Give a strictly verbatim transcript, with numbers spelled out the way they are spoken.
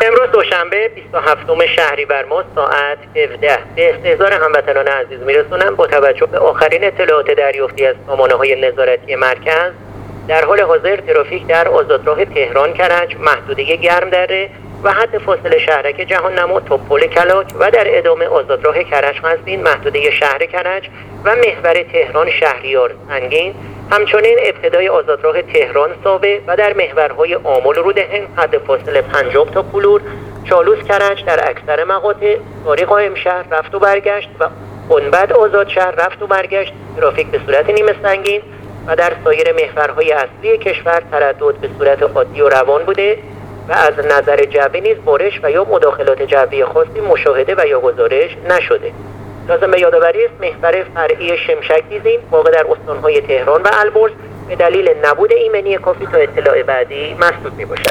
امروز دوشنبه بیست و هفتم شهریور ماه ساعت هفده به استحضار هموطنان عزیز میرسونم با توجه به آخرین اطلاعات دریافتی از سامانه‌های نظارتی مرکز. در حال حاضر ترافیک در آزادراه تهران کرج، محدوده گرم دره و حد فاصله شهرک جهان نما تا پل کلاک و در ادامه آزادراه کرج هستین، محدوده شهر کرج و محور تهران شهریار سنگین، همچنین ابتدای آزادراه تهران ساوه و در محورهای آمل رودهن حد فاصله پنجاه تا پلور، چالوس کرج در اکثر مقاطع، طاری قائم شهر رفت و برگشت و گنبد آزاد شهر رفت و برگشت ترافیک به صورت نیمه سنگین و در سایر محورهای اصلی کشور تردد به صورت عادی و روان بوده و از نظر جوی نیز بارش و یا مداخلات جوی خاصی مشاهده و یا گزارش نشده. لازم به یادآوری است محور فرعی شمشک دیزین واقع در استانهای تهران و البرز به دلیل نبود ایمنی کافی تا اطلاع بعدی مسدود می‌باشد.